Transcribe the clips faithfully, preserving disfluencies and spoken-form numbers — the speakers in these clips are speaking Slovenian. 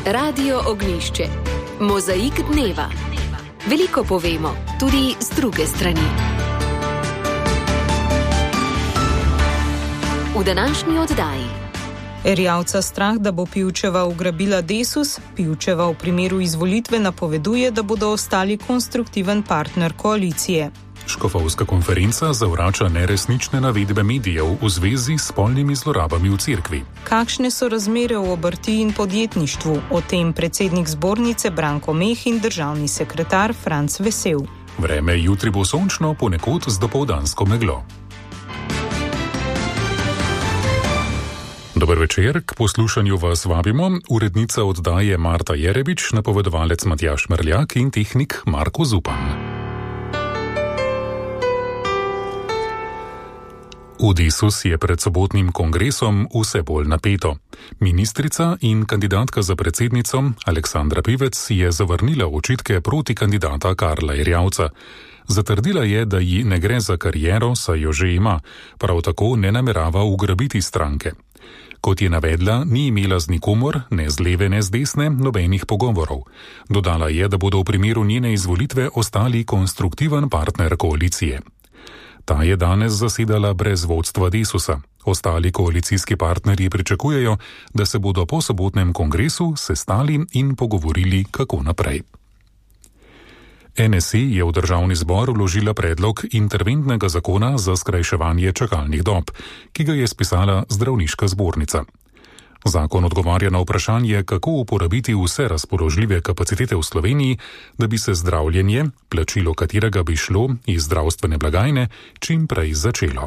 Radio Ognjišče. Mozaik dneva. Veliko povemo, tudi z druge strani. V današnji oddaji. Erjavca strah, da bo Pivčeva ugrabila Desus, Pivčeva v primeru izvolitve napoveduje, da bodo ostali konstruktiven partner koalicije. Škofovska konferenca zavrača neresnične navedbe medijev v zvezi s spolnimi zlorabami v cerkvi. Kakšne so razmere v obrti in podjetništvu? O tem predsednik zbornice Branko Meh in državni sekretar Franc Vesel. Vreme jutri bo sončno, ponekod z dopoldansko meglo. Dober večer, k poslušanju vas vabimo urednica oddaje Marta Jerebič, napovedovalec Matjaž Merljak in tehnik Marko Zupan. V Desus je pred sobotnim kongresom vse bolj napeto. Ministrica in kandidatka za predsednico Aleksandra Pivec je zavrnila očitke proti kandidata Karla Erjavca. Zatrdila je, da ji ne gre za kariero, saj jo že ima, prav tako ne namerava ugrabiti stranke. Kot je navedla, ni imela z nikomor, ne z leve, ne z desne, nobenih pogovorov. Dodala je, da bodo v primeru njene izvolitve ostali konstruktiven partner koalicije. Ta je danes zasedala brez vodstva Desusa. Ostali koalicijski partnerji pričakujejo, da se bodo po sobotnem kongresu sestali in pogovorili, kako naprej. N S I je v državni zbor vložila predlog interventnega zakona za skrajševanje čakalnih dob, ki ga je spisala zdravniška zbornica. Zakon odgovarja na vprašanje, kako uporabiti vse razpoložljive kapacitete v Sloveniji, da bi se zdravljenje, plačilo katerega bi šlo iz zdravstvene blagajne, čim prej začelo.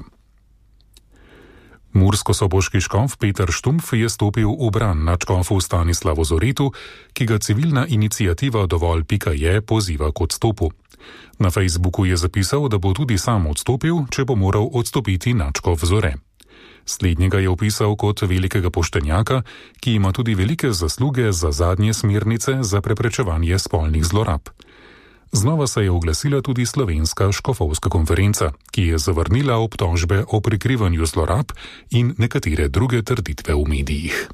Murskosoboški škof Peter Štumpf je stopil v bran nadškofu Stanislavu Zoretu, ki ga civilna iniciativa Dovolj pika je poziva k odstopu. Na Facebooku je zapisal, da bo tudi sam odstopil, če bo moral odstopiti nadškof Zore. Slednjega je opisal kot velikega poštenjaka, ki ima tudi velike zasluge za zadnje smernice za preprečevanje spolnih zlorab. Znova se je oglasila tudi slovenska škofovska konferenca, ki je zavrnila obtožbe o prikrivanju zlorab in nekatere druge trditve v medijih.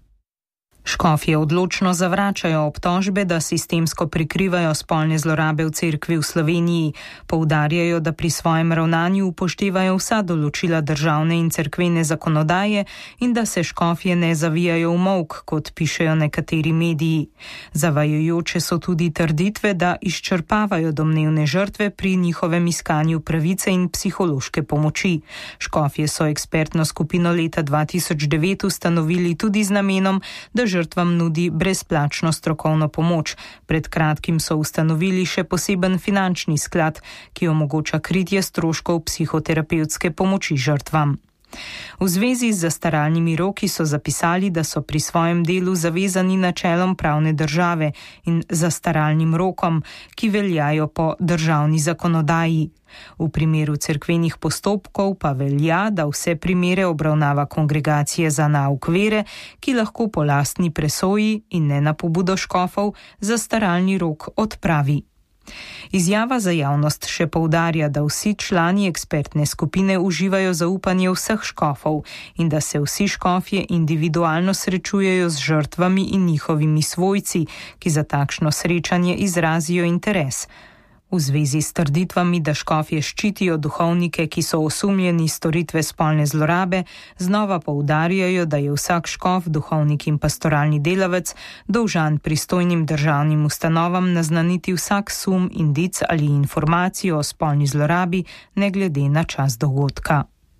Škofje odločno zavračajo obtožbe, da sistemsko prikrivajo spolne zlorabe v cerkvi v Sloveniji. Poudarjajo, da pri svojem ravnanju upoštevajo vsa določila državne in cerkvene zakonodaje in da se škofje ne zavijajo v molk, kot pišejo nekateri mediji. Zavajajoče so tudi trditve, da izčrpavajo domnevne žrtve pri njihovem iskanju pravice in psihološke pomoči. Škofje so ekspertno skupino leta dva tisoč devet ustanovili tudi z namenom, da žrtvam nudi brezplačno strokovno pomoč. Pred kratkim so ustanovili še poseben finančni sklad, ki omogoča kritje stroškov psihoterapevtske pomoči žrtvam. V zvezi z zastaralnimi roki so zapisali, da so pri svojem delu zavezani načelom pravne države in zastaralnim rokom, ki veljajo po državni zakonodaji. V primeru cerkvenih postopkov pa velja, da vse primere obravnava kongregacije za nauk vere, ki lahko po lastni presoji in ne na pobudo škofov zastaralni rok odpravi. Izjava za javnost še poudarja, da vsi člani ekspertne skupine uživajo zaupanje vseh škofov in da se vsi škofje individualno srečujejo z žrtvami in njihovimi svojci, ki za takšno srečanje izrazijo interes. V zvezi s trditvami, da škofje ščitijo duhovnike, ki so osumljeni storitve spolne zlorabe, znova poudarjajo, da je vsak škof, duhovnik in pastoralni delavec dolžan pristojnim državnim ustanovam naznaniti vsak sum, indic ali informacijo o spolni zlorabi, ne glede na čas dogodka.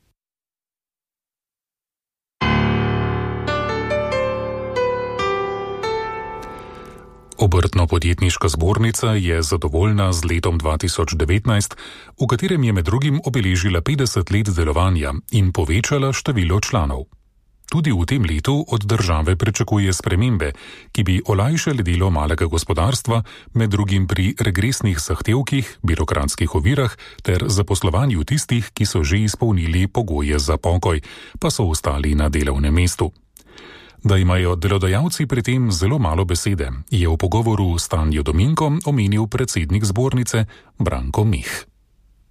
Obrtno-podjetniška zbornica je zadovoljna z letom dva tisoč devetnajst, v katerem je med drugim obeležila petdeset let delovanja in povečala število članov. Tudi v tem letu od države pričakuje spremembe, ki bi olajšale delo malega gospodarstva, med drugim pri regresnih zahtevkih, birokratskih ovirah ter zaposlovanju tistih, ki so že izpolnili pogoje za pokoj, pa so ostali na delovnem mestu. Da imajo delodajalci pri tem zelo malo besede, je v pogovoru s Tanjo Dominko omenil predsednik zbornice Branko Meh.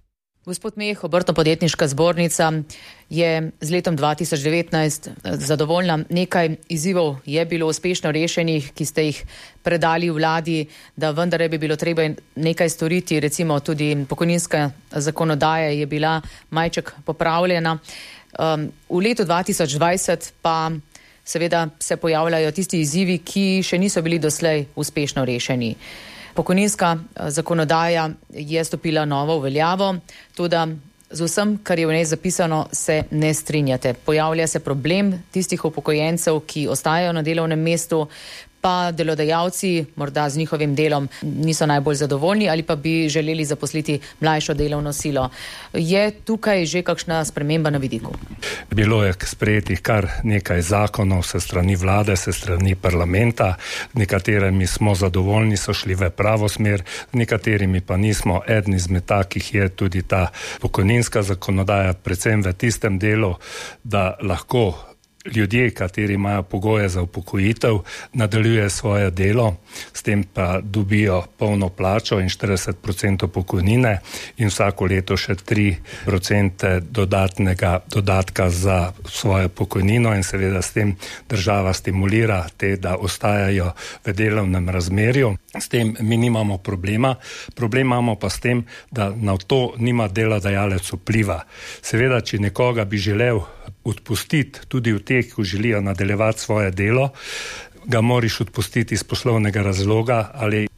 Gospod Meh, Obrtno-podjetniška zbornica je z letom dva tisoč devetnajst zadovoljna. Nekaj izzivov je bilo uspešno rešenih, ki ste jih predali vladi, da vendar bi bilo treba nekaj storiti. Recimo tudi pokojninska zakonodaja je bila majček popravljena. Um, v letu dva tisoč dvajset pa seveda se pojavljajo tisti izzivi, ki še niso bili doslej uspešno rešeni. Pokojninska zakonodaja je stopila novo v veljavo, tudi z vsem, kar je v njej zapisano, se ne strinjate. Pojavlja se problem tistih upokojencev, ki ostajajo na delovnem mestu, pa delodajalci morda z njihovim delom niso najbolj zadovoljni ali pa bi želeli zaposliti mlajšo delovno silo. Je tukaj že kakšna sprememba na vidiku? Bilo je sprejetih kar nekaj zakonov se strani vlade, se strani parlamenta, nekaterimi smo zadovoljni, so šli v pravo smer, nekaterimi pa nismo. Eden izmed takih je tudi ta pokojninska zakonodaja, predvsem v tistem delu, da lahko ljudje, kateri imajo pogoje za upokojitev, nadaljuje svoje delo, s tem pa dobijo polno plačo in štirideset procentov pokojnine in vsako leto še tri procente dodatnega dodatka za svojo pokojnino in seveda s tem država stimulira te, da ostajajo v delovnem razmerju. S tem mi nimamo problema. Problem imamo pa s tem, da na to nima delodajalec vpliva. Seveda, če nekoga bi želel odpustiti, tudi v teh, ki želijo nadaljevati svoje delo, ga moraš odpustiti iz poslovnega razloga ali